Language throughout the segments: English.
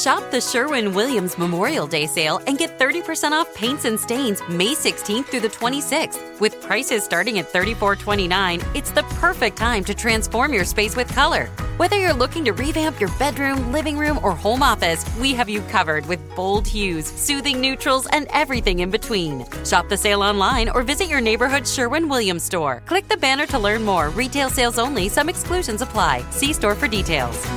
Shop the Sherwin-Williams Memorial Day sale and get 30% off paints and stains May 16th through the 26th. With prices starting at $34.29, it's the perfect time to transform your space with color. Whether you're looking to revamp your bedroom, living room, or home office, we have you covered with bold hues, soothing neutrals, and everything in between. Shop the sale online or visit your neighborhood Sherwin-Williams store. Click the banner to learn more. Retail sales only. Some exclusions apply. See store for details.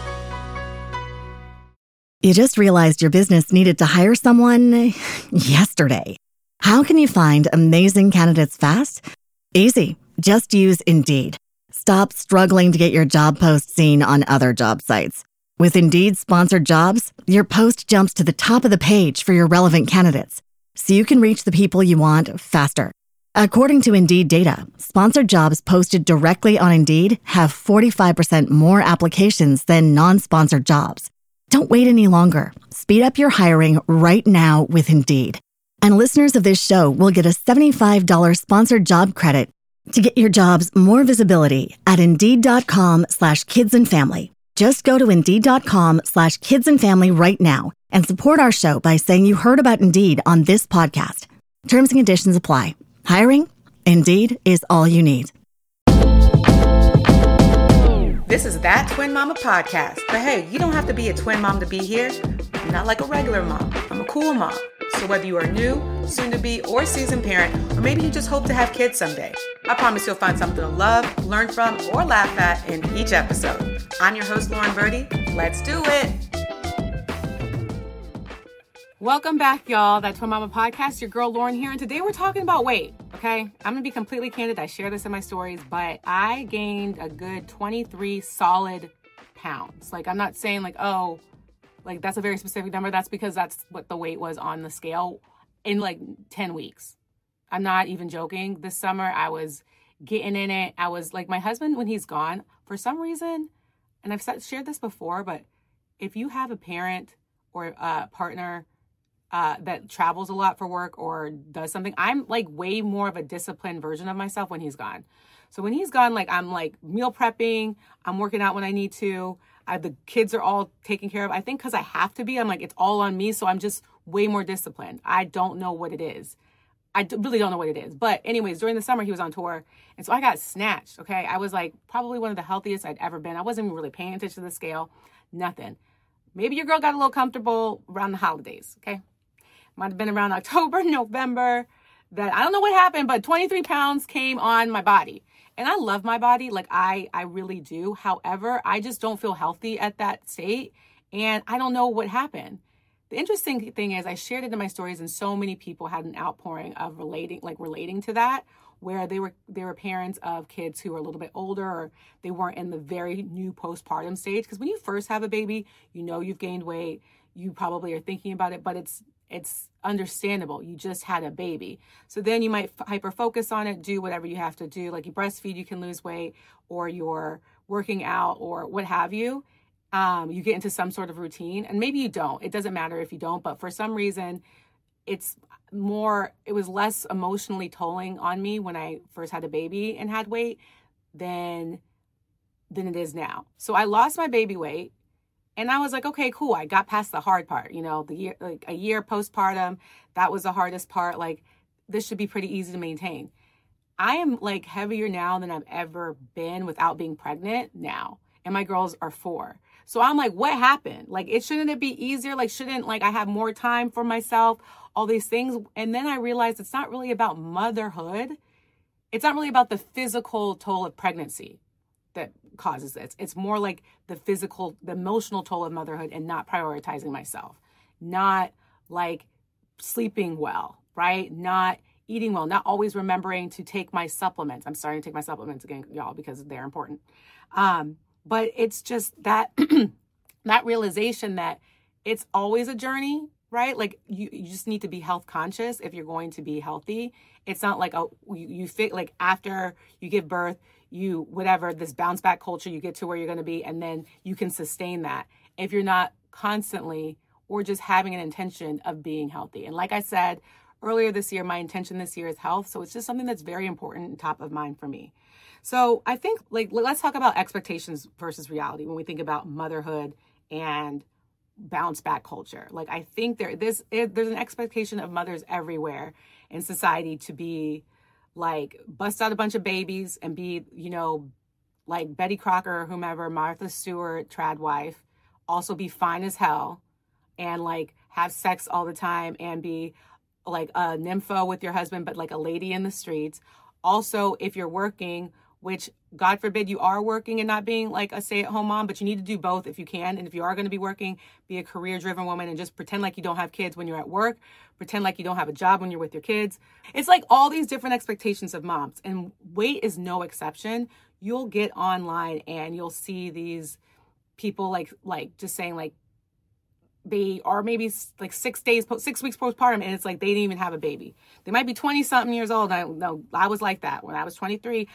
You just realized your business needed to hire someone yesterday. How can you find amazing candidates fast? Easy. Just use Indeed. Stop struggling to get your job post seen on other job sites. With Indeed sponsored jobs, your post jumps to the top of the page for your relevant candidates, so you can reach the people you want faster. According to Indeed data, sponsored jobs posted directly on Indeed have 45% more applications than non-sponsored jobs. Don't wait any longer. Speed up your hiring right now with Indeed. And listeners of this show will get a $75 sponsored job credit to get your jobs more visibility at Indeed.com/kidsandfamily. Just go to Indeed.com/kidsandfamily right now and support our show by saying you heard about Indeed on this podcast. Terms and conditions apply. Hiring? Indeed is all you need. This is That Twin Mama podcast. But hey, you don't have to be a twin mom to be here. I'm not like a regular mom. I'm a cool mom. So whether you are new, soon to be, or seasoned parent, or maybe you just hope to have kids someday, I promise you'll find something to love, learn from, or laugh at in each episode. I'm your host, Lauren Birdie. Let's do it. Welcome back, y'all. That Twin Mama podcast. Your girl, Lauren here. And today we're talking about weight, okay? I'm going to be completely candid. I share this in my stories, but I gained a good 23 solid pounds. Like, I'm not saying like, oh, like that's a very specific number. That's because that's what the weight was on the scale in like 10 weeks. I'm not even joking. This summer, I was getting in it. I was like, my husband, when he's gone, for some reason, and I've shared this before, but if you have a parent or a partner that travels a lot for work or does something, I'm like way more of a disciplined version of myself when he's gone. So when he's gone, like I'm like meal prepping, I'm working out when I need to. The kids are all taken care of. I think because I have to be, I'm like, it's all on me. So I'm just way more disciplined. I don't know what it is. Really don't know what it is. But anyways, during the summer, he was on tour. And so I got snatched, okay? I was like probably one of the healthiest I'd ever been. I wasn't even really paying attention to the scale. Nothing. Maybe your girl got a little comfortable around the holidays, okay? Might have been around October, November, that I don't know what happened, but 23 pounds came on my body. And I love my body, like I really do. However, I just don't feel healthy at that state. And I don't know what happened. The interesting thing is I shared it in my stories and so many people had an outpouring of relating to that, where they were parents of kids who were a little bit older or they weren't in the very new postpartum stage. Because when you first have a baby, you know you've gained weight. You probably are thinking about it, but it's understandable. You just had a baby. So then you might hyper focus on it, do whatever you have to do. Like you breastfeed, you can lose weight, or you're working out or what have you. You get into some sort of routine and maybe you don't. It doesn't matter if you don't, but for some reason it was less emotionally tolling on me when I first had a baby and had weight than it is now. So I lost my baby weight. And I was like, okay, cool. I got past the hard part, a year postpartum. That was the hardest part. Like, this should be pretty easy to maintain. I am like heavier now than I've ever been without being pregnant now. And my girls are 4. So I'm like, what happened? Like, shouldn't it be easier? Like, shouldn't I have more time for myself? All these things. And then I realized it's not really about motherhood. It's not really about the physical toll of pregnancy that causes this. It's more like the emotional toll of motherhood and not prioritizing myself, not like sleeping well, right? Not eating well, not always remembering to take my supplements. I'm starting to take my supplements again, y'all, because they're important. But it's just that, that realization that it's always a journey, right? Like you just need to be health conscious if you're going to be healthy. It's not like you fit like after you give birth, this bounce back culture, you get to where you're going to be, and then you can sustain that if you're not constantly or just having an intention of being healthy. And like I said earlier this year, my intention this year is health. So it's just something that's very important and top of mind for me. So I think let's talk about expectations versus reality when we think about motherhood and bounce back culture. Like, I think there's an expectation of mothers everywhere in society to be like bust out a bunch of babies and be, like Betty Crocker or whomever, Martha Stewart, trad wife, also be fine as hell and like have sex all the time and be like a nympho with your husband, but like a lady in the streets. Also, if you're working, which God forbid you are working and not being like a stay-at-home mom, but you need to do both if you can. And if you are going to be working, be a career-driven woman and just pretend like you don't have kids when you're at work. Pretend like you don't have a job when you're with your kids. It's like all these different expectations of moms, and weight is no exception. You'll get online and you'll see these people like just saying like they are maybe like 6 weeks postpartum, and it's like they didn't even have a baby. They might be 20 something years old. I was like that when I was 23.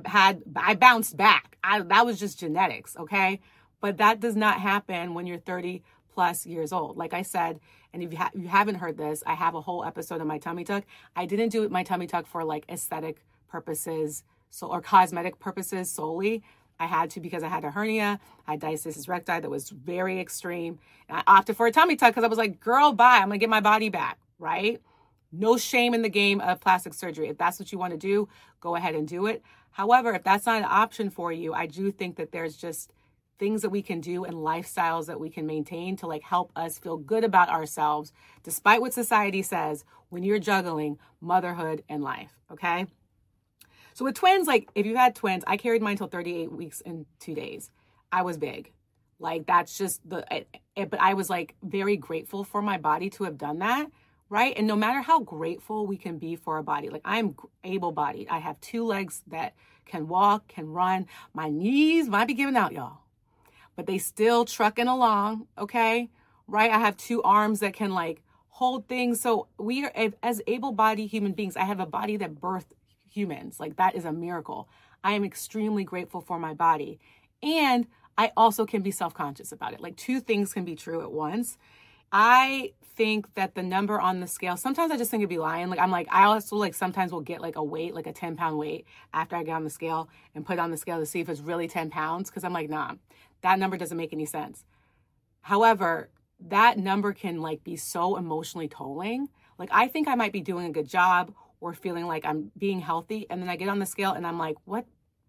I bounced back. That was just genetics. Okay. But that does not happen when you're 30 plus years old. Like I said, and if you haven't heard this, I have a whole episode of my tummy tuck. I didn't do my tummy tuck for like aesthetic purposes or cosmetic purposes solely. I had to because I had a hernia. I had diastasis recti that was very extreme. And I opted for a tummy tuck because I was like, girl, bye. I'm going to get my body back, right? No shame in the game of plastic surgery. If that's what you want to do, go ahead and do it. However, if that's not an option for you, I do think that there's just things that we can do and lifestyles that we can maintain to like help us feel good about ourselves, despite what society says when you're juggling motherhood and life, okay? So with twins, like if you had twins, I carried mine till 38 weeks and 2 days. I was big. Like that's just but I was like very grateful for my body to have done that, right? And no matter how grateful we can be for our body, like I'm able-bodied. I have 2 legs that can walk, can run. My knees might be giving out, y'all, but they still trucking along, okay? Right? I have 2 arms that can like hold things. So we are, as able-bodied human beings, I have a body that birthed humans. Like that is a miracle. I am extremely grateful for my body. And I also can be self-conscious about it. Like 2 things can be true at once. I think that the number on the scale, sometimes I just think it'd be lying. Like I also like sometimes will get like a weight, like a 10-pound weight after I get on the scale and put it on the scale to see if it's really 10 pounds. Cause I'm like, nah, that number doesn't make any sense. However, that number can like be so emotionally tolling. Like I think I might be doing a good job or feeling like I'm being healthy. And then I get on the scale and I'm like, what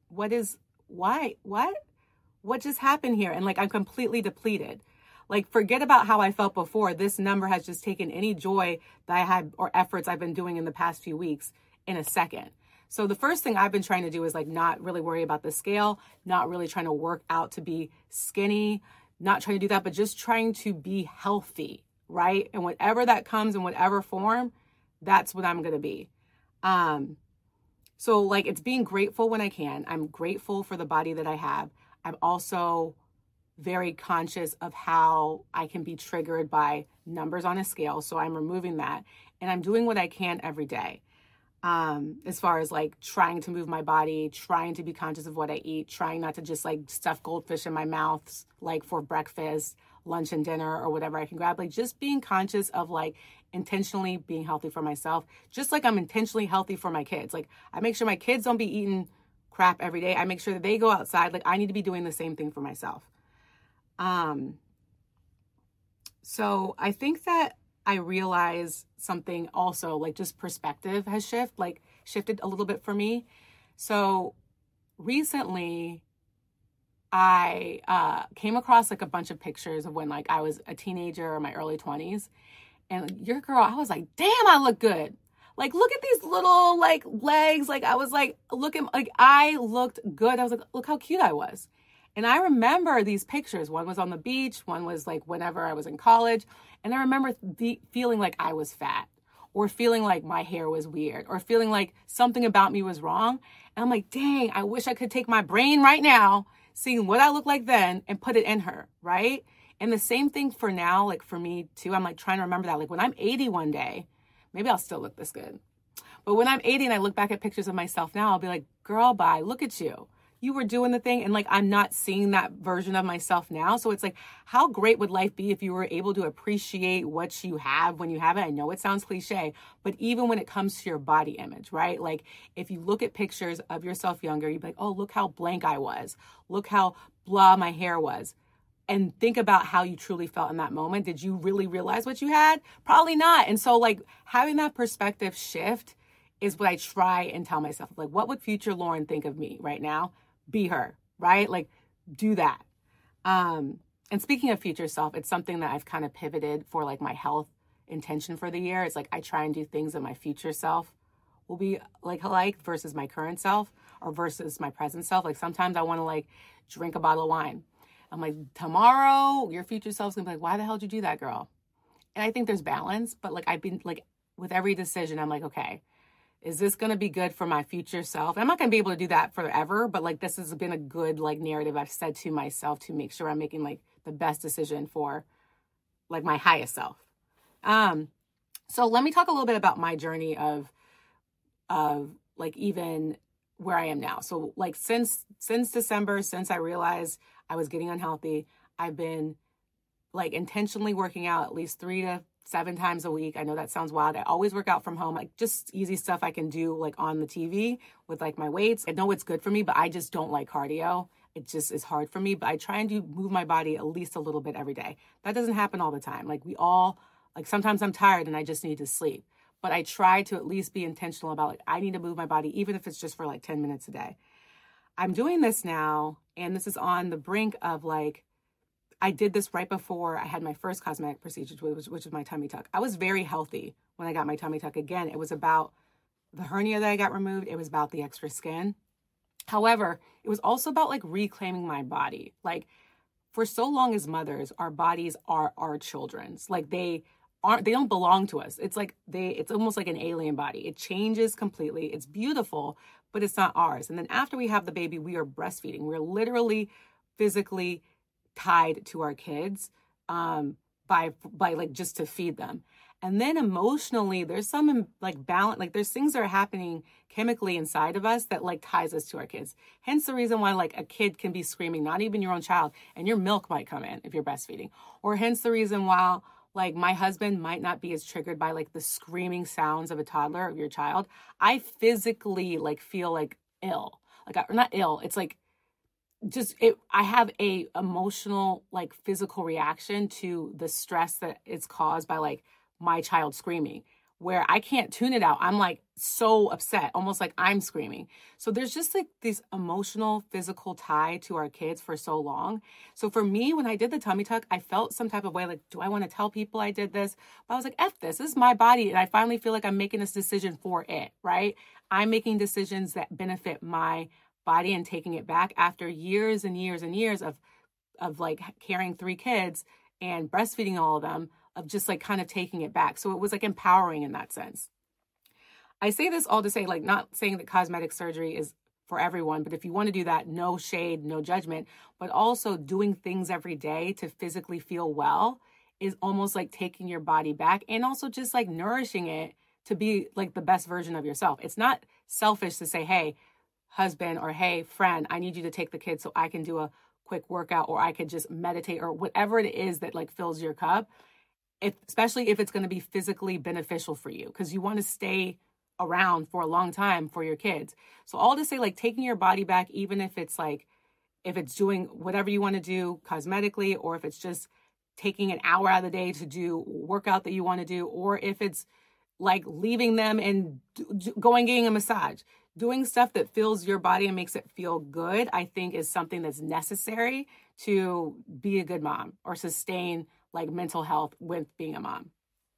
just happened here? And like, I'm completely depleted. Like, forget about how I felt before. This number has just taken any joy that I had or efforts I've been doing in the past few weeks in a second. So the first thing I've been trying to do is like not really worry about the scale, not really trying to work out to be skinny, not trying to do that, but just trying to be healthy, right? And whatever that comes in whatever form, that's what I'm going to be. So like it's being grateful when I can. I'm grateful for the body that I have. I'm also very conscious of how I can be triggered by numbers on a scale. So I'm removing that and I'm doing what I can every day. As far as like trying to move my body, trying to be conscious of what I eat, trying not to just like stuff goldfish in my mouth, like for breakfast, lunch and dinner or whatever I can grab, like just being conscious of like intentionally being healthy for myself, just like I'm intentionally healthy for my kids. Like I make sure my kids don't be eating crap every day. I make sure that they go outside. Like I need to be doing the same thing for myself. So I think that I realize something also, like just perspective has shifted a little bit for me. So recently I came across like a bunch of pictures of when like I was a teenager or my early 20s. And your girl, I was like, damn, I look good. Like, look at these little like legs. Like I was like, I looked good. I was like, look how cute I was. And I remember these pictures. One was on the beach. One was like whenever I was in college. And I remember feeling like I was fat or feeling like my hair was weird or feeling like something about me was wrong. And I'm like, dang, I wish I could take my brain right now, seeing what I look like then and put it in her, right? And the same thing for now, like for me too, I'm like trying to remember that. Like when I'm 80 one day, maybe I'll still look this good. But when I'm 80 and I look back at pictures of myself now, I'll be like, girl, bye, look at you. You were doing the thing. And like, I'm not seeing that version of myself now. So it's like, how great would life be if you were able to appreciate what you have when you have it? I know it sounds cliche, but even when it comes to your body image, right? Like if you look at pictures of yourself younger, you'd be like, oh, look how blank I was. Look how blah my hair was. and think about how you truly felt in that moment. Did you really realize what you had? Probably not. And so like having that perspective shift is what I try and tell myself. Like, what would future Lauren think of me right now? Be her, right? Like, do that. And speaking of future self, it's something that I've kind of pivoted for like my health intention for the year. It's like I try and do things that my future self will be like versus my current self or versus my present self. Like sometimes I want to like drink a bottle of wine. I'm like, tomorrow your future self's gonna be like, why the hell did you do that, girl? And I think there's balance, but like I've been like with every decision, I'm like, okay, is this going to be good for my future self? I'm not going to be able to do that forever, but like this has been a good like narrative I've said to myself to make sure I'm making like the best decision for like my highest self. So let me talk a little bit about my journey of like even where I am now. So like since December, since I realized I was getting unhealthy, I've been like intentionally working out at least 3 to 7 times a week. I know that sounds wild. I always work out from home, like just easy stuff I can do like on the TV with like my weights. I know it's good for me, but I just don't like cardio. It just is hard for me, but I try and move my body at least a little bit every day. That doesn't happen all the time. Like we all, like sometimes I'm tired and I just need to sleep, but I try to at least be intentional about like, I need to move my body, even if it's just for like 10 minutes a day. I'm doing this now, and this is on the brink of like, I did this right before I had my first cosmetic procedure, which is my tummy tuck. I was very healthy when I got my tummy tuck. Again, it was about the hernia that I got removed. It was about the extra skin. However, it was also about like reclaiming my body. Like for so long as mothers, our bodies are our children's. Like they don't belong to us. It's like it's almost like an alien body. It changes completely. It's beautiful, but it's not ours. And then after we have the baby, we are breastfeeding. We're literally physically tied to our kids by like just to feed them. And then emotionally, there's some like balance, like there's things that are happening chemically inside of us that like ties us to our kids. Hence the reason why like a kid can be screaming, not even your own child, and your milk might come in if you're breastfeeding. Or hence the reason why like my husband might not be as triggered by like the screaming sounds of a toddler, of your child. I physically like feel like ill, like not ill. It's like I have a emotional, like physical reaction to the stress that is caused by like my child screaming, where I can't tune it out. I'm like so upset, almost like I'm screaming. So there's just like this emotional, physical tie to our kids for so long. So for me, when I did the tummy tuck, I felt some type of way, like, do I want to tell people I did this? But I was like, F this is my body. And I finally feel like I'm making this decision for it, right? I'm making decisions that benefit my body and taking it back after years and years and years of like carrying 3 kids and breastfeeding all of them, of just like kind of taking it back. So it was like empowering in that sense. I say this all to say, like, not saying that cosmetic surgery is for everyone, but if you want to do that, no shade, no judgment, but also doing things every day to physically feel well is almost like taking your body back and also just like nourishing it to be like the best version of yourself. It's not selfish to say, hey, husband, or hey, friend, I need you to take the kids so I can do a quick workout, or I could just meditate, or whatever it is that like fills your cup. Especially if it's going to be physically beneficial for you, because you want to stay around for a long time for your kids. So all to say, like, taking your body back, even if it's like, if it's doing whatever you want to do cosmetically, or if it's just taking an hour out of the day to do workout that you want to do, or if it's like leaving them and getting a massage, doing stuff that fills your body and makes it feel good, I think is something that's necessary to be a good mom or sustain like mental health with being a mom.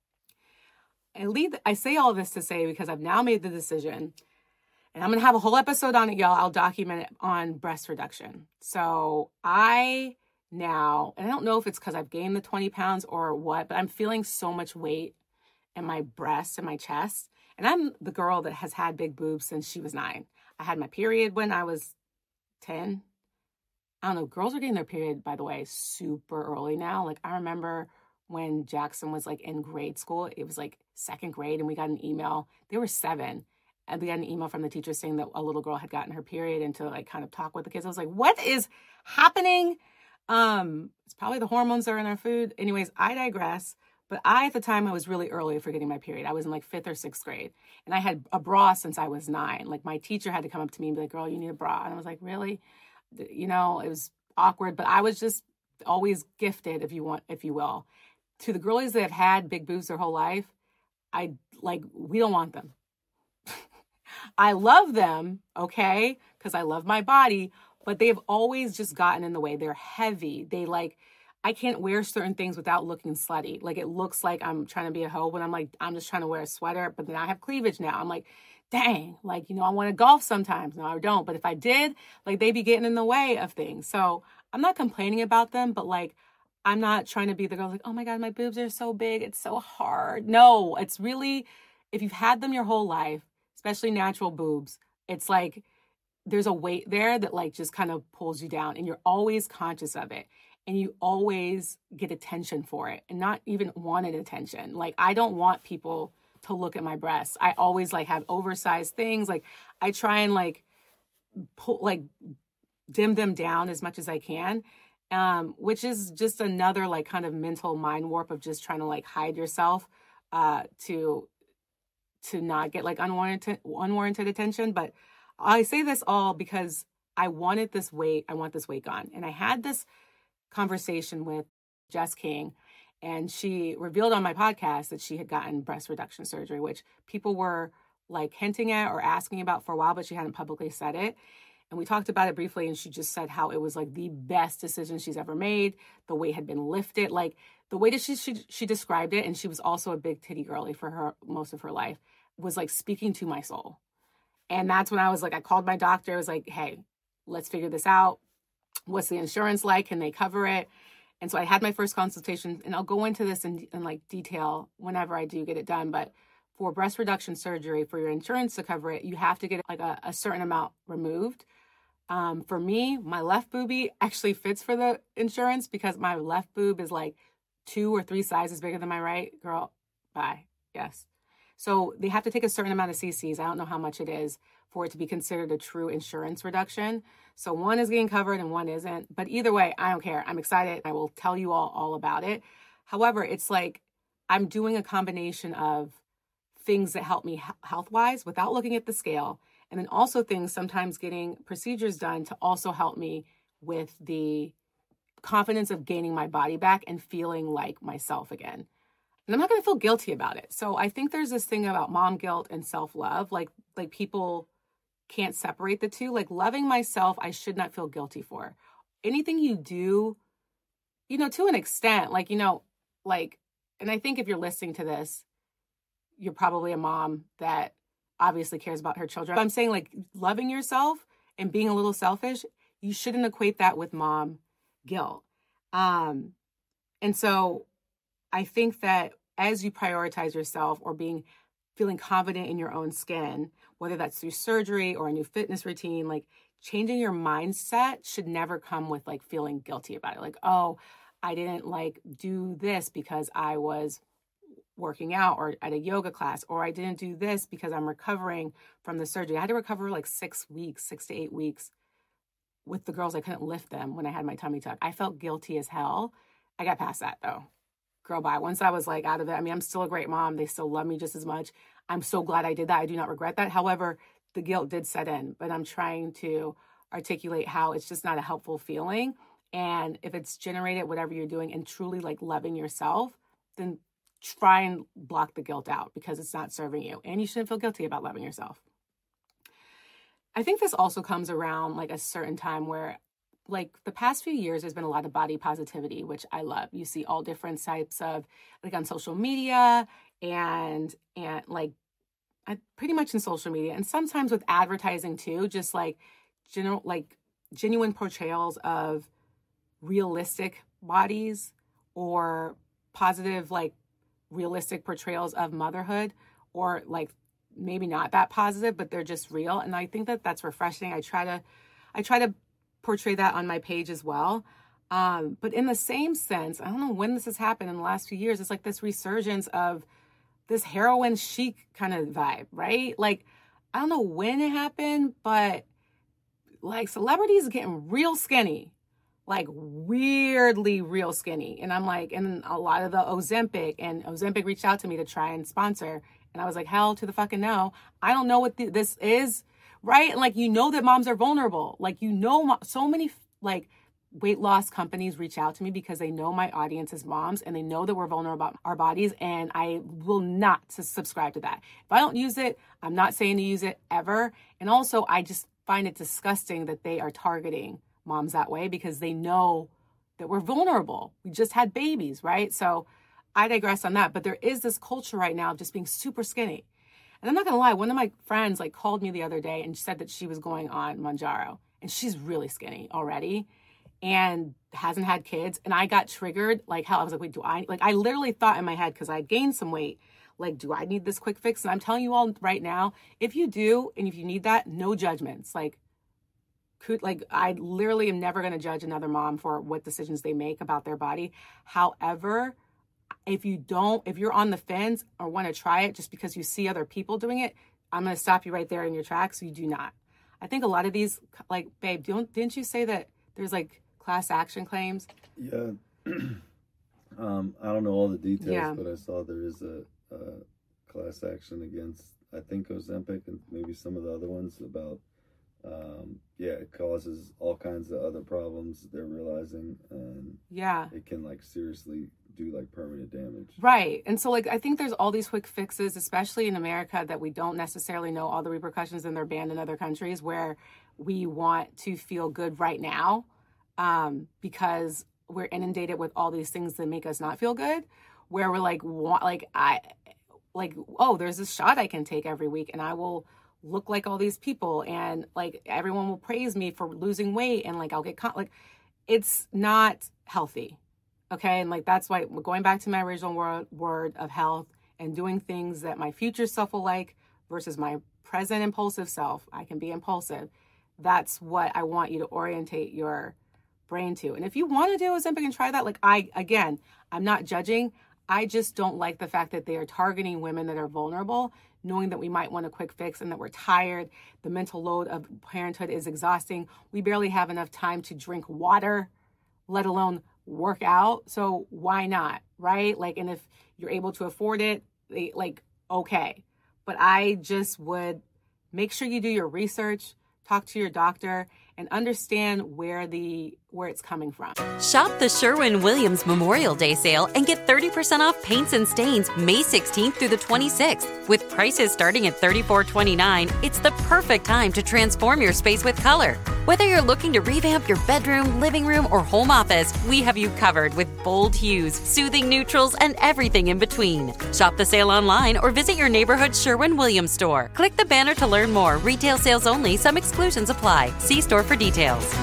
I say all this to say, because I've now made the decision, and I'm going to have a whole episode on it, y'all. I'll document it on breast reduction. So I now, and I don't know if it's because I've gained the 20 pounds or what, but I'm feeling so much weight in my breast and my chest. And I'm the girl that has had big boobs since she was 9. I had my period when I was 10. I don't know, girls are getting their period, by the way, super early now. Like, I remember when Jackson was like in grade school, it was like 2nd grade, and we got an email. They were 7, and we got an email from the teacher saying that a little girl had gotten her period, and to like kind of talk with the kids. I was like, what is happening? It's probably the hormones that are in our food. Anyways, I digress. But at the time, I was really early for getting my period. I was in like 5th or 6th grade. And I had a bra since I was 9. Like, my teacher had to come up to me and be like, girl, you need a bra. And I was like, really? You know, it was awkward. But I was just always gifted, if you will. To the girlies that have had big boobs their whole life, we don't want them. I love them, okay, because I love my body, but they've always just gotten in the way. They're heavy. I can't wear certain things without looking slutty. Like, it looks like I'm trying to be a hoe when I'm just trying to wear a sweater, but then I have cleavage now. I'm like, dang, I want to golf sometimes. No, I don't. But if I did, they be getting in the way of things. So I'm not complaining about them, but I'm not trying to be the girl oh my God, my boobs are so big. It's so hard. No, it's really, if you've had them your whole life, especially natural boobs, it's there's a weight there that just kind of pulls you down, and you're always conscious of it. And you always get attention for it, and not even wanted attention. I don't want people to look at my breasts. I always have oversized things. I try and dim them down as much as I can. Which is just another kind of mental mind warp of just trying to hide yourself, to not get unwarranted attention. But I say this all because I want this weight gone. And I had this conversation with Jess King, and she revealed on my podcast that she had gotten breast reduction surgery, which people were hinting at or asking about for a while, but she hadn't publicly said it. And we talked about it briefly, and she just said how it was the best decision she's ever made. The weight had been lifted. The way that she described it, and she was also a big titty girly for her most of her life, was speaking to my soul. And that's when I was I called my doctor. I was hey, let's figure this out. What's the insurance like? Can they cover it? And so I had my first consultation, and I'll go into this in detail whenever I do get it done. But for breast reduction surgery, for your insurance to cover it, you have to get a certain amount removed. For me, my left boobie actually fits for the insurance because my left boob is 2 or 3 sizes bigger than my right. Girl, bye. Yes. So they have to take a certain amount of cc's. I don't know how much it is for it to be considered a true insurance reduction. So one is getting covered and one isn't. But either way, I don't care. I'm excited. I will tell you all about it. However, it's I'm doing a combination of things that help me health-wise without looking at the scale. And then also things, sometimes getting procedures done to also help me with the confidence of gaining my body back and feeling like myself again. And I'm not going to feel guilty about it. So I think there's this thing about mom guilt and self-love. Like people can't separate the two. Loving myself, I should not feel guilty for. Anything you do, to an extent, and I think if you're listening to this, you're probably a mom that obviously cares about her children. I'm saying loving yourself and being a little selfish, you shouldn't equate that with mom guilt. And so I think that as you prioritize yourself or feeling confident in your own skin, whether that's through surgery or a new fitness routine, changing your mindset should never come with feeling guilty about it. Oh, I didn't do this because I was working out or at a yoga class, or I didn't do this because I'm recovering from the surgery. I had to recover 6 to 8 weeks with the girls. I couldn't lift them when I had my tummy tuck. I felt guilty as hell. I got past that though. Girl, bye. Once I was out of it, I'm still a great mom. They still love me just as much. I'm so glad I did that. I do not regret that. However, the guilt did set in, but I'm trying to articulate how it's just not a helpful feeling. And if it's generated, whatever you're doing, and truly loving yourself, then try and block the guilt out because it's not serving you. And you shouldn't feel guilty about loving yourself. I think this also comes around a certain time where the past few years, there's been a lot of body positivity, which I love. You see all different types of on social media and pretty much in social media, and sometimes with advertising too, just genuine portrayals of realistic bodies or positive, realistic portrayals of motherhood, or maybe not that positive, but they're just real. And I think that that's refreshing. I try to portray that on my page as well. But in the same sense, I don't know when this has happened in the last few years. It's this resurgence of this heroin chic kind of vibe, right? I don't know when it happened, but celebrities are getting real skinny, weirdly real skinny. And I'm and a lot of the Ozempic reached out to me to try and sponsor. And I was hell to the fucking no. I don't know what this is. Right. And that moms are vulnerable. So many weight loss companies reach out to me because they know my audience is moms and they know that we're vulnerable about our bodies, and I will not subscribe to that. If I don't use it, I'm not saying to use it ever. And also, I just find it disgusting that they are targeting moms that way because they know that we're vulnerable. We just had babies, right? So I digress on that. But there is this culture right now of just being super skinny. And I'm not going to lie, one of my friends called me the other day and said that she was going on Mounjaro, and she's really skinny already and hasn't had kids. And I got triggered like hell. I was like, wait, I literally thought in my head, because I gained some weight, like, do I need this quick fix? And I'm telling you all right now, if you do, and if you need that, no judgments. Like I literally am never going to judge another mom for what decisions they make about their body. However, if you're on the fence or want to try it just because you see other people doing it, I'm going to stop you right there in your tracks. So you do not. I think a lot of these, like, babe, didn't you say that there's like class action claims? Yeah. I don't know all the details, but I saw there is a class action against, I think, Ozempic and maybe some of the other ones about, it causes all kinds of other problems they're realizing. And it can like seriously do like permanent damage. Right. And so like, I think there's all these quick fixes, especially in America, that we don't necessarily know all the repercussions, and they're banned in other countries where we want to feel good right now because we're inundated with all these things that make us not feel good, where we're like, oh, there's this shot I can take every week and I will look like all these people and like everyone will praise me for losing weight and like I'll get it's not healthy. Okay. And like, that's why going back to my original word of health and doing things that my future self will like versus my present impulsive self. I can be impulsive. That's what I want you to orientate your brain to. And if you want to do Ozempic and try that, like I'm not judging. I just don't like the fact that they are targeting women that are vulnerable, knowing that we might want a quick fix and that we're tired. The mental load of parenthood is exhausting. We barely have enough time to drink water, let alone work out. So why not, right? Like, and if you're able to afford it, okay. But I just would make sure you do your research, talk to your doctor, and understand where it's coming from. Shop the Sherwin-Williams Memorial Day sale and get 30% off paints and stains May 16th through the 26th. With prices starting at $34.29, it's the perfect time to transform your space with color. Whether you're looking to revamp your bedroom, living room, or home office, we have you covered with bold hues, soothing neutrals, and everything in between. Shop the sale online or visit your neighborhood Sherwin-Williams store. Click the banner to learn more. Retail sales only. Some exclusions apply. See store for details.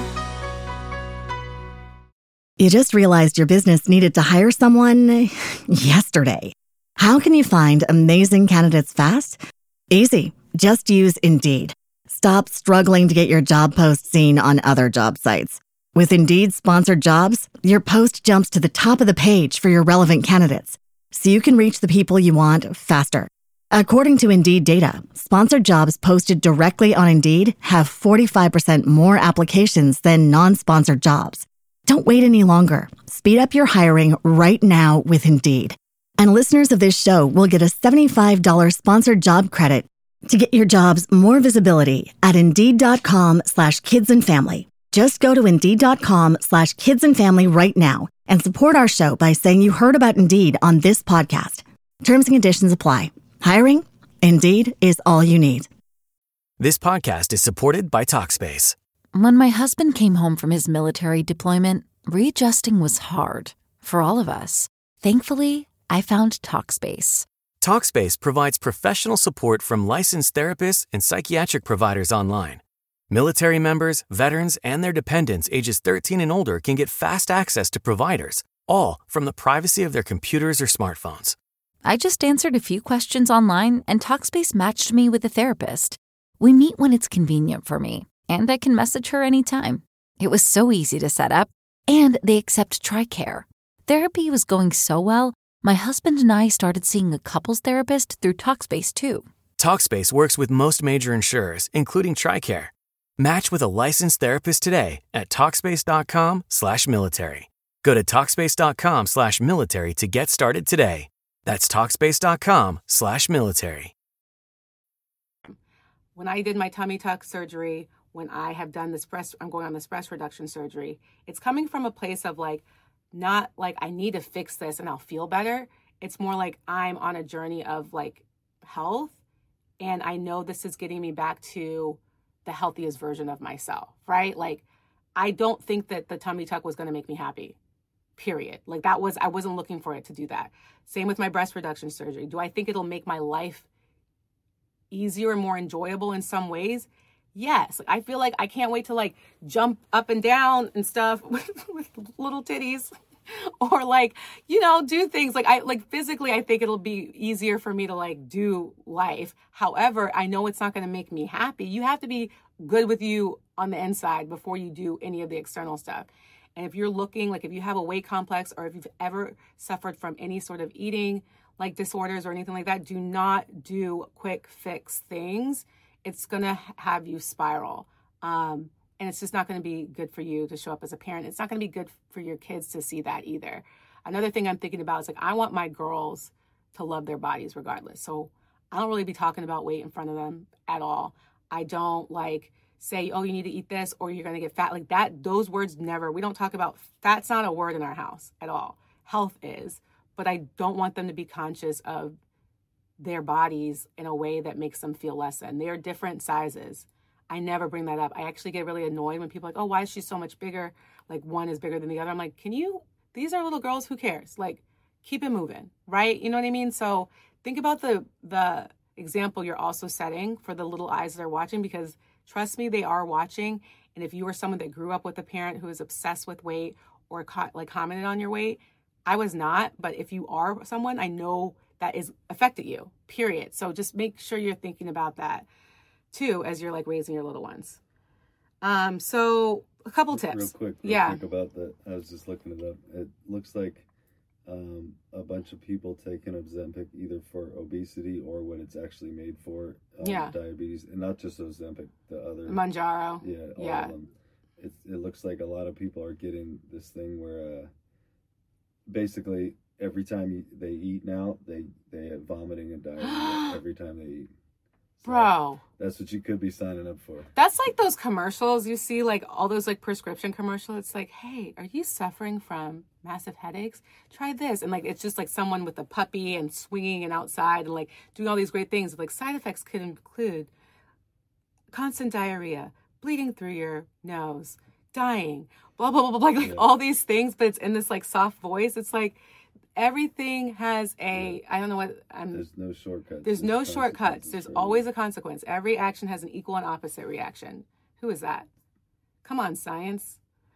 You just realized your business needed to hire someone yesterday. How can you find amazing candidates fast? Easy. Just use Indeed. Stop struggling to get your job post seen on other job sites. With Indeed sponsored jobs, your post jumps to the top of the page for your relevant candidates, so you can reach the people you want faster. According to Indeed data, sponsored jobs posted directly on Indeed have 45% more applications than non-sponsored jobs. Don't wait any longer. Speed up your hiring right now with Indeed. And listeners of this show will get a $75 sponsored job credit to get your jobs more visibility at Indeed.com/kidsandfamily. Just go to Indeed.com/kidsandfamily right now and support our show by saying you heard about Indeed on this podcast. Terms and conditions apply. Hiring? Indeed is all you need. This podcast is supported by Talkspace. When my husband came home from his military deployment, readjusting was hard for all of us. Thankfully, I found Talkspace. Talkspace provides professional support from licensed therapists and psychiatric providers online. Military members, veterans, and their dependents ages 13 and older can get fast access to providers, all from the privacy of their computers or smartphones. I just answered a few questions online, and Talkspace matched me with a therapist. We meet when it's convenient for me, and I can message her anytime. It was so easy to set up, and they accept TRICARE. Therapy was going so well, my husband and I started seeing a couples therapist through Talkspace too. Talkspace works with most major insurers, including TRICARE. Match with a licensed therapist today at Talkspace.com/military. Go to Talkspace.com/military to get started today. That's Talkspace.com/military. When I did my tummy tuck surgery, when I have done I'm going on this breast reduction surgery, it's coming from a place of like, not like I need to fix this and I'll feel better. It's more like I'm on a journey of like health, and I know this is getting me back to the healthiest version of myself, right? Like, I don't think that the tummy tuck was going to make me happy, period. Like I wasn't looking for it to do that. Same with my breast reduction surgery. Do I think it'll make my life easier and more enjoyable in some ways? Yes. I feel like I can't wait to like jump up and down and stuff with little titties, or like, do things like physically, I think it'll be easier for me to like do life. However, I know it's not going to make me happy. You have to be good with you on the inside before you do any of the external stuff. And if you're looking, like if you have a weight complex, or if you've ever suffered from any sort of eating like disorders or anything like that, do not do quick fix things. It's going to have you spiral. And it's just not going to be good for you to show up as a parent. It's not going to be good for your kids to see that either. Another thing I'm thinking about is like, I want my girls to love their bodies regardless. So I don't really be talking about weight in front of them at all. I don't like say, oh, you need to eat this or you're going to get fat. Like that, those words never, we don't talk about, fat's not a word in our house at all. Health is, but I don't want them to be conscious of their bodies in a way that makes them feel less than. They are different sizes. I never bring that up. I actually get really annoyed when people are like, oh, why is she so much bigger? Like one is bigger than the other. I'm like, these are little girls, who cares? Like, keep it moving, right? You know what I mean? So think about the example you're also setting for the little eyes that are watching, because trust me, they are watching. And if you were someone that grew up with a parent who is obsessed with weight or commented on your weight, I was not. But if you are someone, I know that is affected you, period. So just make sure you're thinking about that too, as you're like raising your little ones. So a couple tips. Real quick about that. I was just looking it up. It looks like a bunch of people taking Ozempic either for obesity or what it's actually made for, diabetes, and not just Ozempic, the other Mounjaro. All of them. It looks like a lot of people are getting this thing where basically every time they eat now, they have vomiting and diarrhea every time they eat. So bro, that's what you could be signing up for. That's like those commercials you see, like all those like prescription commercials. It's like, hey, are you suffering from massive headaches? Try this. And like, it's just like someone with a puppy and swinging and outside and like doing all these great things. Like side effects could include constant diarrhea, bleeding through your nose, dying, blah, blah, blah, blah, like all these things, but it's in this like soft voice. It's like, everything has I don't know what there's no shortcuts. There's no shortcuts. There's always a consequence. Every action has an equal and opposite reaction. Who is that? Come on, science.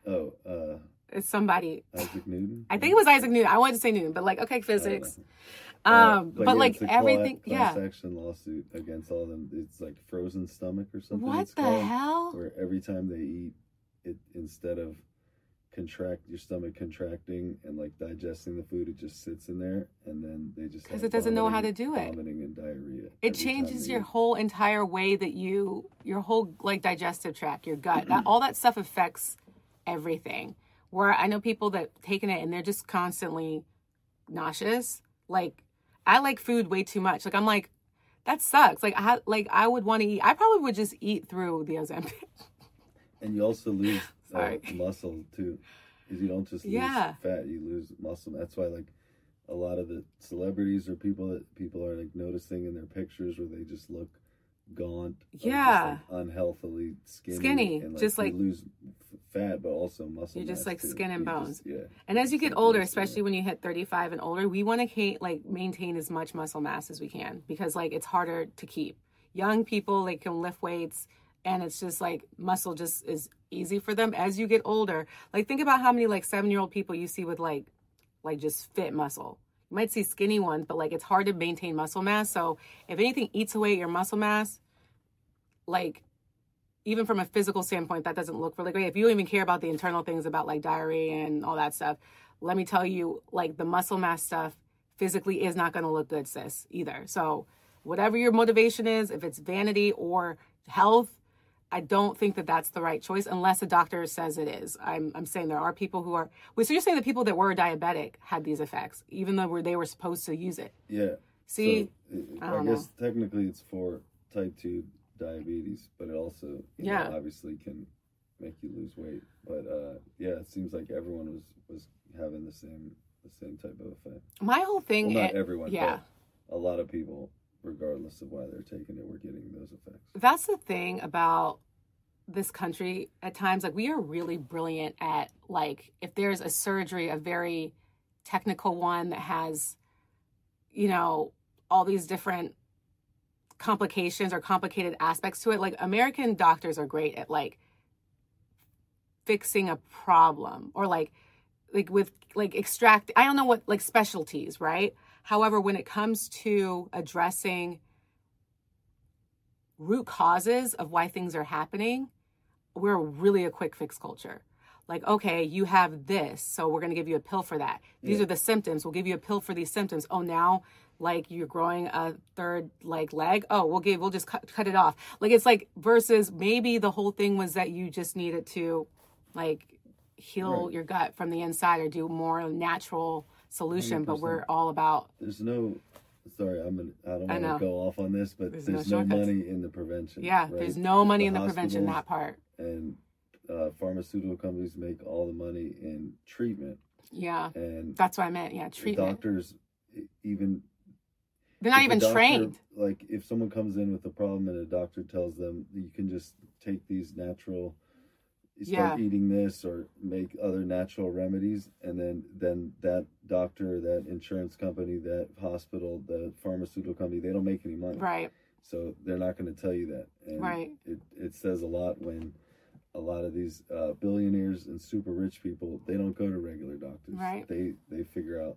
It's somebody. Isaac Newton? I think it was Isaac Newton. I wanted to say Newton, but like, okay, physics. But like everything, class action lawsuit against all of them. It's like frozen stomach or something. What the hell? Where every time they eat, it instead of your stomach contracting and like digesting the food, it just sits in there, and then they just because it doesn't know how to do it. Vomiting and diarrhea. It changes your whole entire way that your whole like digestive tract, your gut, all that stuff affects everything. Where I know people that taken it and they're just constantly nauseous. Like I like food way too much. Like I'm like, that sucks. Like I would want to eat. I probably would just eat through the Ozempic. And you also lose muscle too, because you don't just lose fat, you lose muscle. That's why like a lot of the celebrities or people are like noticing in their pictures where they just look gaunt, just, like, unhealthily skinny, and, like, just like you lose fat, but also muscle. You're just like too. skin and bones. And as you get older, especially when you hit 35 and older, we want to like maintain as much muscle mass as we can, because like it's harder to keep. Young people like can lift weights, and it's just like muscle just is easy for them. As you get older, like think about how many like 7-year-old people you see with like just fit muscle. You might see skinny ones, but like it's hard to maintain muscle mass. So if anything eats away your muscle mass, like even from a physical standpoint, that doesn't look really great. If you don't even care about the internal things about like diarrhea and all that stuff, let me tell you, like the muscle mass stuff physically is not going to look good, sis, either. So whatever your motivation is, if it's vanity or health, I don't think that that's the right choice unless a doctor says it is. I'm saying there are people who are... Wait, so you're saying the people that were diabetic had these effects, even though they were supposed to use it? Yeah. See? So, I guess technically it's for type 2 diabetes, but it also, you know, obviously can make you lose weight. But it seems like everyone was having the same type of effect. My whole thing, well, not everyone, but a lot of people, regardless of why they're taking it, were getting those effects. That's the thing about this country at times. Like, we are really brilliant at, like, if there's a surgery, a very technical one that has, you know, all these different complications or complicated aspects to it. Like, American doctors are great at, like, fixing a problem, or like with like extract, I don't know what, like, specialties, right? However, when it comes to addressing root causes of why things are happening, we're really a quick fix culture. Like, okay, you have this, so we're going to give you a pill for that. These are the symptoms. We'll give you a pill for these symptoms. Oh, now, like, you're growing a third, like, leg. Oh, we'll just cut it off. Like, it's like, versus maybe the whole thing was that you just needed to, like, heal your gut from the inside, or do more natural solution. 100%. But we're all about. There's no. Sorry, I don't want to go off on this, but there's no money in the prevention. Yeah, right? There's no money in the prevention, that part. And pharmaceutical companies make all the money in treatment. Yeah, and that's what I meant. Yeah, treatment. Doctors, even they're not even trained. Like, if someone comes in with a problem and a doctor tells them you can just take these natural, start eating this or make other natural remedies, and then that doctor, that insurance company, that hospital, the pharmaceutical company, they don't make any money. Right. So they're not going to tell you that. And it says a lot when a lot of these billionaires and super rich people, they don't go to regular doctors. Right. They figure out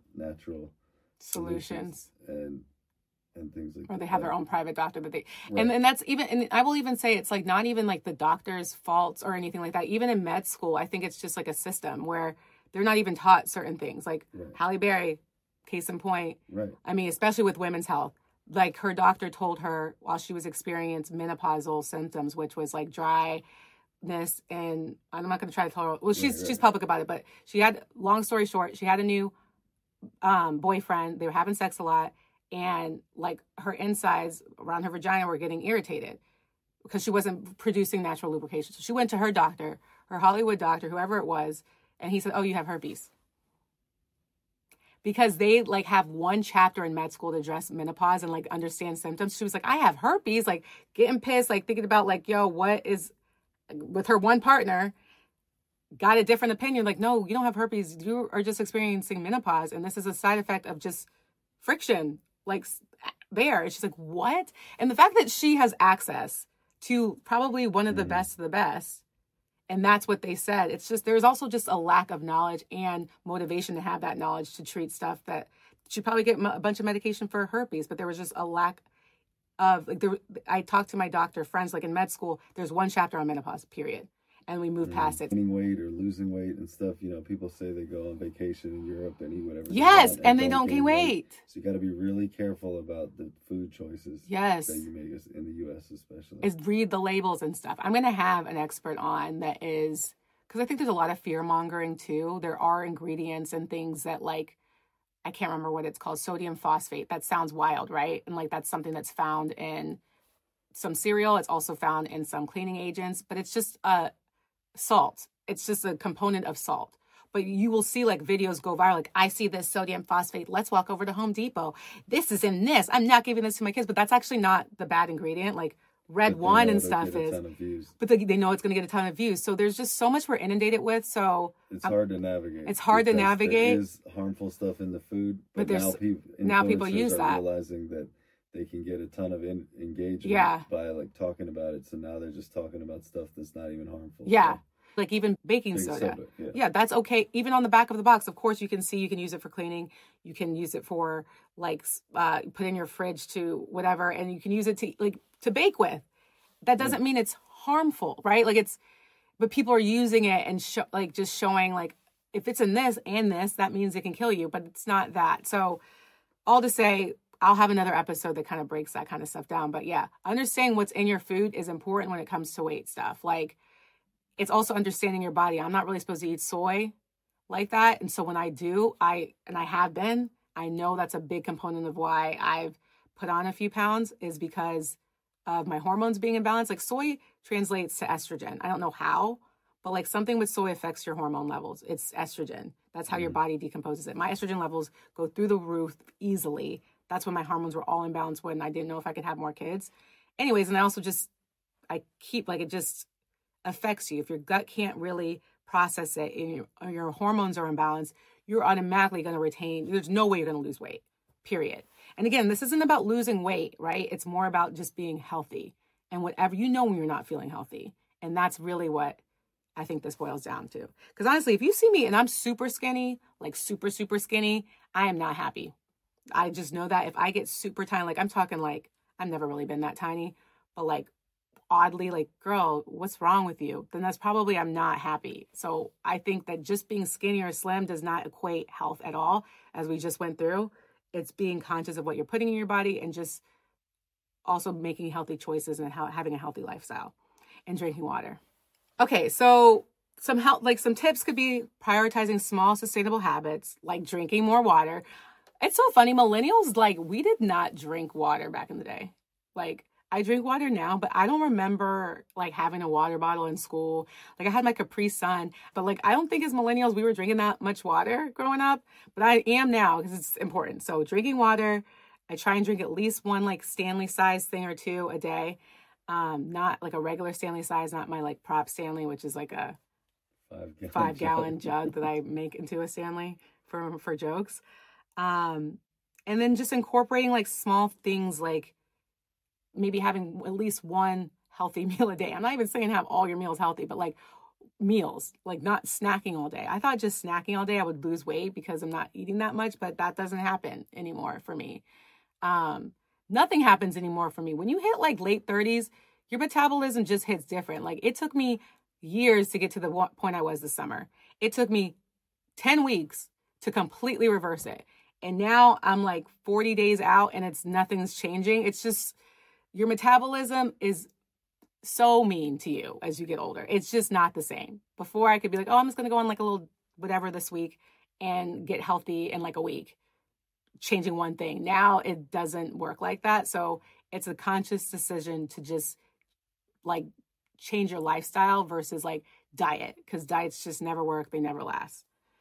solutions and things like that. Or they have their own private doctor that they, and that's even, and I will even say it's like not even like the doctor's faults or anything like that. Even in med school, I think it's just like a system where they're not even taught certain things. Like Halle Berry, case in point. Right. I mean, especially with women's health, like her doctor told her while she was experiencing menopausal symptoms, which was like dryness, and I'm not going to try to tell her. Well, she's public about it, but she had, long story short, she had a new boyfriend. They were having sex a lot. And like her insides around her vagina were getting irritated because she wasn't producing natural lubrication. So she went to her doctor, her Hollywood doctor, whoever it was, and he said, "Oh, you have herpes." Because they like have one chapter in med school to address menopause and like understand symptoms. She was like, "I have herpes," like getting pissed, like thinking about like, yo, what is with her one partner, got a different opinion. Like, no, you don't have herpes. You are just experiencing menopause. And this is a side effect of just friction. Like there. And she's like, what? And the fact that she has access to probably one of the best of the best, and that's what they said. It's just, there's also just a lack of knowledge and motivation to have that knowledge to treat stuff that she probably get a bunch of medication for herpes, but there was just a lack of, like, I talked to my doctor friends, like in med school, there's one chapter on menopause, period. And we move past it. Gaining weight or losing weight and stuff, you know, people say they go on vacation in Europe and eat whatever. Yes, and they don't gain weight. So you got to be really careful about the food choices. Yes. That you make in the U.S. especially. Is read the labels and stuff. I'm going to have an expert on that is, because I think there's a lot of fear mongering too. There are ingredients and things that, like, I can't remember what it's called, sodium phosphate. That sounds wild, right? And like that's something that's found in some cereal. It's also found in some cleaning agents, but it's just salt. It's just a component of salt. But you will see like videos go viral. Like, I see this sodium phosphate. Let's walk over to Home Depot. This is in this. I'm not giving this to my kids. But that's actually not the bad ingredient. Like red wine and stuff is. But they know it's going to get a ton of views. So there's just so much we're inundated with. So it's hard to navigate. It's hard to navigate. There is harmful stuff in the food. But now people use that. Realizing that they can get a ton of engagement by like talking about it. So now they're just talking about stuff that's not even harmful. Yeah. So, like even baking soda. Yeah, that's okay. Even on the back of the box, of course, you can see you can use it for cleaning. You can use it for like put in your fridge to whatever, and you can use it to bake with. That doesn't mean it's harmful, right? Like but people are using it and just showing like if it's in this and this, that means it can kill you, but it's not that. So all to say, I'll have another episode that kind of breaks that kind of stuff down. But yeah, understanding what's in your food is important when it comes to weight stuff. Like, it's also understanding your body. I'm not really supposed to eat soy like that. And so when I do, I know that's a big component of why I've put on a few pounds is because of my hormones being imbalanced. Like soy translates to estrogen. I don't know how, but like something with soy affects your hormone levels. It's estrogen. That's how your body decomposes it. My estrogen levels go through the roof easily. That's when my hormones were all imbalanced when I didn't know if I could have more kids. Anyways, and I also just, it just affects you. If your gut can't really process it and your hormones are imbalanced, you're automatically going to retain, there's no way you're going to lose weight, period. And again, this isn't about losing weight, right? It's more about just being healthy and whatever, when you're not feeling healthy. And that's really what I think this boils down to. Because honestly, if you see me and I'm super skinny, like super, super skinny, I am not happy. I just know that if I get super tiny, like I'm talking like, I've never really been that tiny, but like oddly like, girl, what's wrong with you? Then that's probably I'm not happy. So I think that just being skinny or slim does not equate health at all, as we just went through. It's being conscious of what you're putting in your body and just also making healthy choices and having a healthy lifestyle and drinking water. Okay, so some tips could be prioritizing small sustainable habits like drinking more water. It's so funny, millennials, like we did not drink water back in the day. Like I drink water now, but I don't remember like having a water bottle in school. Like I had my Capri Sun, but like I don't think as millennials we were drinking that much water growing up, but I am now because it's important. So drinking water, I try and drink at least one like Stanley size thing or two a day. Not like a regular Stanley size, not my like prop Stanley, which is like a 5-gallon jug that I make into a Stanley for jokes. And then just incorporating like small things like maybe having at least one healthy meal a day. I'm not even saying have all your meals healthy, but like meals, like not snacking all day. I thought just snacking all day I would lose weight because I'm not eating that much, but that doesn't happen anymore for me. Nothing happens anymore for me. When you hit like late 30s, your metabolism just hits different. Like it took me years to get to the point I was this summer. It took me 10 weeks to completely reverse it. And now I'm like 40 days out and nothing's changing. It's just your metabolism is so mean to you as you get older. It's just not the same. Before I could be like, oh, I'm just going to go on like a little whatever this week and get healthy in like a week, changing one thing. Now it doesn't work like that. So it's a conscious decision to just like change your lifestyle versus like diet, because diets just never work. They never last.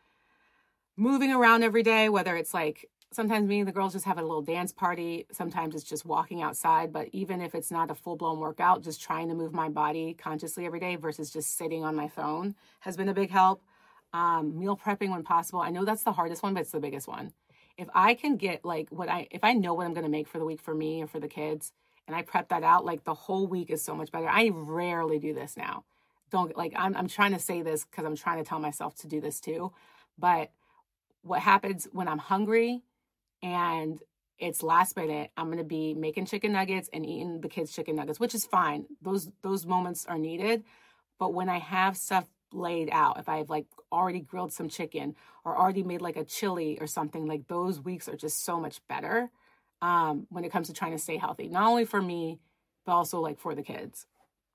Moving around every day, whether it's like sometimes me and the girls just have a little dance party. Sometimes it's just walking outside. But even if it's not a full-blown workout, just trying to move my body consciously every day versus just sitting on my phone has been a big help. Meal prepping when possible. I know that's the hardest one, but it's the biggest one. If I can get like if I know what I'm going to make for the week for me or for the kids, and I prep that out, like the whole week is so much better. I rarely do this now. I'm trying to say this because I'm trying to tell myself to do this too. But what happens when I'm hungry and it's last minute, I'm going to be making chicken nuggets and eating the kids' chicken nuggets, which is fine. Those moments are needed. But when I have stuff laid out, if I've like already grilled some chicken or already made like a chili or something, like those weeks are just so much better when it comes to trying to stay healthy, not only for me, but also like for the kids.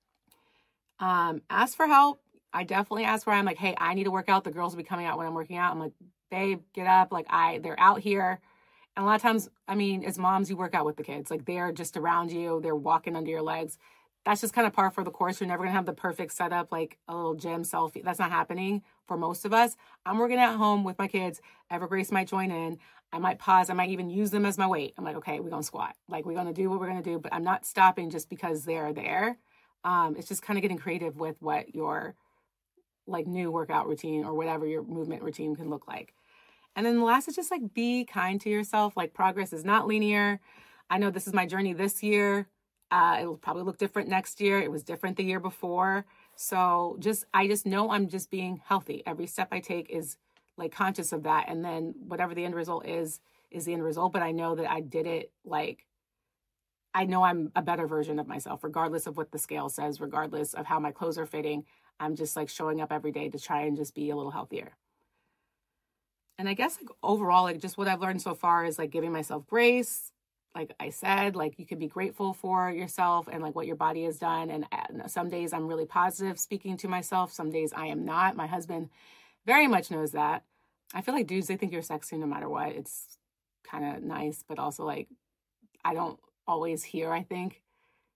Ask for help. I definitely ask for, I'm like, hey, I need to work out. The girls will be coming out when I'm working out. I'm like, babe, get up. Like they're out here. And a lot of times, I mean, as moms, you work out with the kids. Like they're just around you. They're walking under your legs. That's just kind of par for the course. You're never going to have the perfect setup, like a little gym selfie. That's not happening for most of us. I'm working at home with my kids. Evergrace might join in. I might pause. I might even use them as my weight. I'm like, okay, we're going to squat. Like we're going to do what we're going to do, but I'm not stopping just because they're there. It's just kind of getting creative with what your like new workout routine or whatever your movement routine can look like. And then the last is just like be kind to yourself. Like progress is not linear. I know this is my journey this year. It'll probably look different next year. It was different the year before. So I just know I'm just being healthy. Every step I take is like conscious of that. And then whatever the end result is the end result. But I know that I did it like, I know I'm a better version of myself, regardless of what the scale says, regardless of how my clothes are fitting. I'm just like showing up every day to try and just be a little healthier. And I guess like overall, like just what I've learned so far is like giving myself grace. Like I said, like you can be grateful for yourself and like what your body has done. And some days I'm really positive speaking to myself. Some days I am not. My husband very much knows that. I feel like dudes, they think you're sexy no matter what. It's kind of nice, but also like I don't always hear, I think,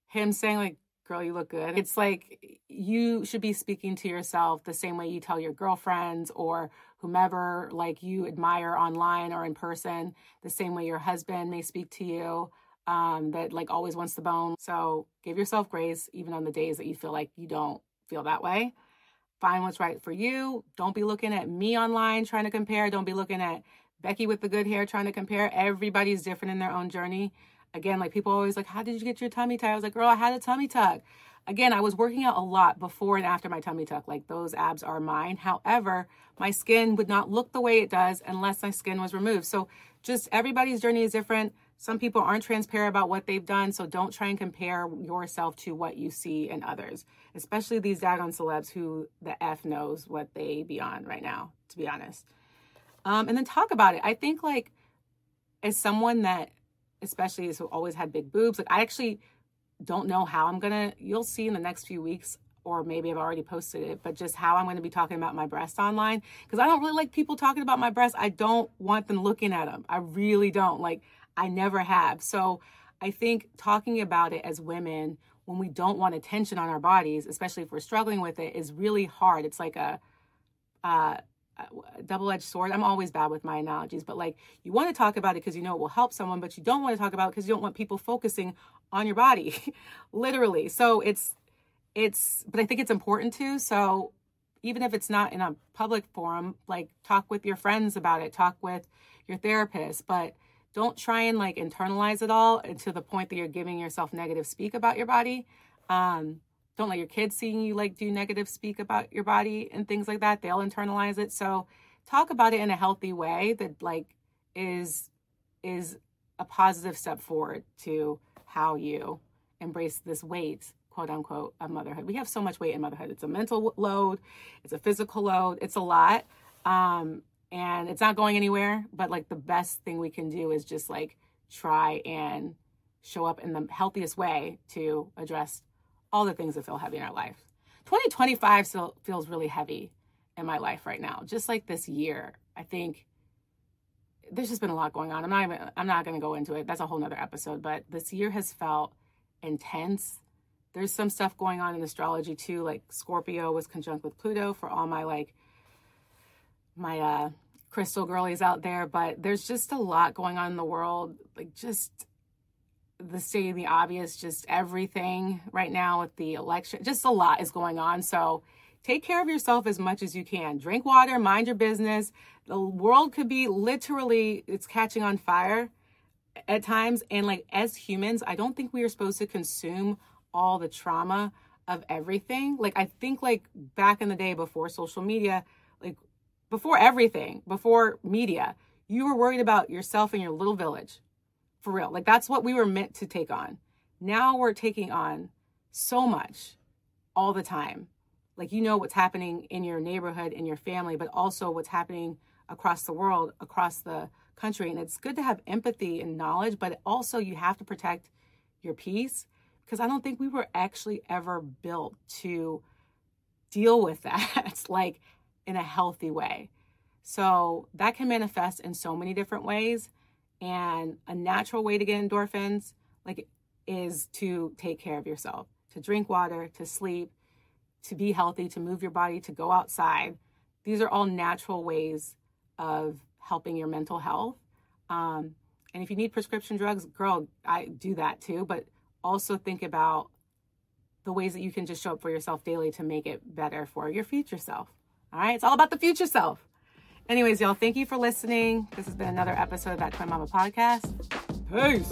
him saying like, girl, you look good. It's like you should be speaking to yourself the same way you tell your girlfriends or whomever like you admire online or in person, the same way your husband may speak to you, that like always wants the bone. So give yourself grace even on the days that you feel like you don't feel that way. Find what's right for you. Don't be looking at me online trying to compare. Don't be looking at Becky with the good hair trying to compare. Everybody's different in their own journey. Again, like people always like, how did you get your tummy tuck? I was like, girl, I had a tummy tuck. Again, I was working out a lot before and after my tummy tuck. Like those abs are mine. However, my skin would not look the way it does unless my skin was removed. So just everybody's journey is different. Some people aren't transparent about what they've done. So don't try and compare yourself to what you see in others, especially these daggone celebs who the F knows what they be on right now, to be honest. And then talk about it. I think like as someone that especially who always had big boobs, like I actually don't know how you'll see in the next few weeks, or maybe I've already posted it, but just how I'm going to be talking about my breasts online. Because I don't really like people talking about my breasts. I don't want them looking at them. I really don't. Like, I never have. So I think talking about it as women when we don't want attention on our bodies, especially if we're struggling with it, is really hard. It's like a double-edged sword. I'm always bad with my analogies, but like you want to talk about it because you know it will help someone, but you don't want to talk about it because you don't want people focusing on your body, literally. So but I think it's important too. So even if it's not in a public forum, like talk with your friends about it, talk with your therapist, but don't try and like internalize it all to the point that you're giving yourself negative speak about your body. Don't let your kids seeing you like do negative speak about your body and things like that. They'll internalize it. So talk about it in a healthy way that like is a positive step forward to how you embrace this weight, quote unquote, of motherhood. We have so much weight in motherhood. It's a mental load. It's a physical load. It's a lot. And it's not going anywhere. But like the best thing we can do is just like try and show up in the healthiest way to address all the things that feel heavy in our life. 2025 still feels really heavy in my life right now. Just like this year, I think there's just been a lot going on. I'm not going to go into it. That's a whole nother episode, but this year has felt intense. There's some stuff going on in astrology too. Like Scorpio was conjunct with Pluto for all my crystal girlies out there, but there's just a lot going on in the world. Like just the stating the obvious, just everything right now with the election, just a lot is going on. So take care of yourself as much as you can. Drink water, mind your business. The world could be literally, it's catching on fire at times. And like as humans, I don't think we are supposed to consume all the trauma of everything. Like I think like back in the day before social media, like before everything, before media, you were worried about yourself and your little village. For real. Like that's what we were meant to take on. Now we're taking on so much all the time. Like, you know, what's happening in your neighborhood, in your family, but also what's happening across the world, across the country. And it's good to have empathy and knowledge, but also you have to protect your peace because I don't think we were actually ever built to deal with that like in a healthy way. So that can manifest in so many different ways. And a natural way to get endorphins like is to take care of yourself, to drink water, to sleep, to be healthy, to move your body, to go outside. These are all natural ways of helping your mental health. And if you need prescription drugs, girl, I do that too. But also think about the ways that you can just show up for yourself daily to make it better for your future self. All right. It's all about the future self. Anyways, y'all, thank you for listening. This has been another episode of That Twin Mama Podcast. Peace.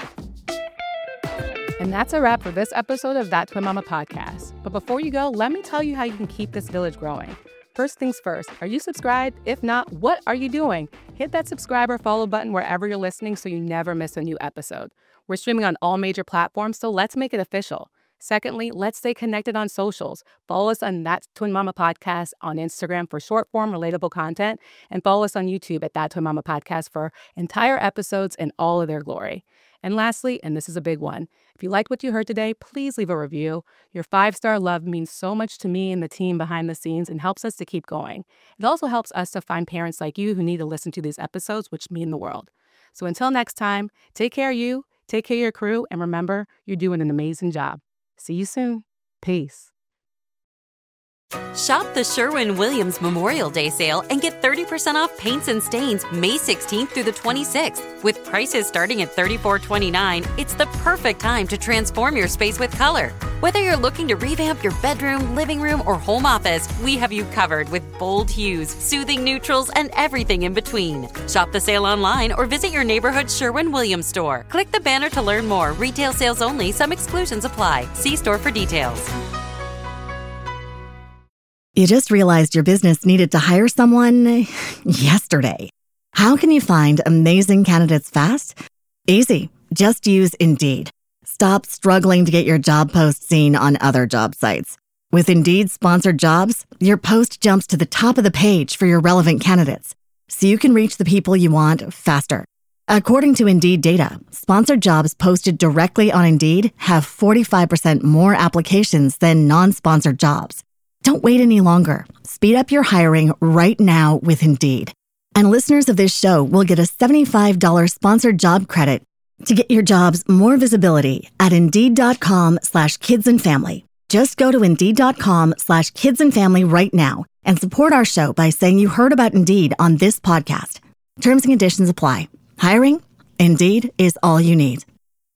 And that's a wrap for this episode of That Twin Mama Podcast. But before you go, let me tell you how you can keep this village growing. First things first, are you subscribed? If not, what are you doing? Hit that subscribe or follow button wherever you're listening so you never miss a new episode. We're streaming on all major platforms, so let's make it official. Secondly, let's stay connected on socials. Follow us on That Twin Mama Podcast on Instagram for short-form relatable content, and follow us on YouTube at That Twin Mama Podcast for entire episodes in all of their glory. And lastly, and this is a big one, if you liked what you heard today, please leave a review. Your 5-star love means so much to me and the team behind the scenes and helps us to keep going. It also helps us to find parents like you who need to listen to these episodes, which mean the world. So until next time, take care of you, Take care of your crew, and remember, you're doing an amazing job. See you soon. Peace. Shop the Sherwin-Williams Memorial Day sale and get 30% off paints and stains May 16th through the 26th. With prices starting at $34.29, it's the perfect time to transform your space with color. Whether you're looking to revamp your bedroom, living room, or home office, we have you covered with bold hues, soothing neutrals, and everything in between. Shop the sale online or visit your neighborhood Sherwin-Williams store. Click the banner to learn more. Retail sales only. Some exclusions apply. See store for details. You just realized your business needed to hire someone yesterday. How can you find amazing candidates fast? Easy. Just use Indeed. Stop struggling to get your job post seen on other job sites. With Indeed sponsored jobs, your post jumps to the top of the page for your relevant candidates, so you can reach the people you want faster. According to Indeed data, sponsored jobs posted directly on Indeed have 45% more applications than non-sponsored jobs. Don't wait any longer. Speed up your hiring right now with Indeed. And listeners of this show will get a $75 sponsored job credit to get your jobs more visibility at Indeed.com/kidsandfamily. Just go to Indeed.com/kidsandfamily right now and support our show by saying you heard about Indeed on this podcast. Terms and conditions apply. Hiring? Indeed is all you need.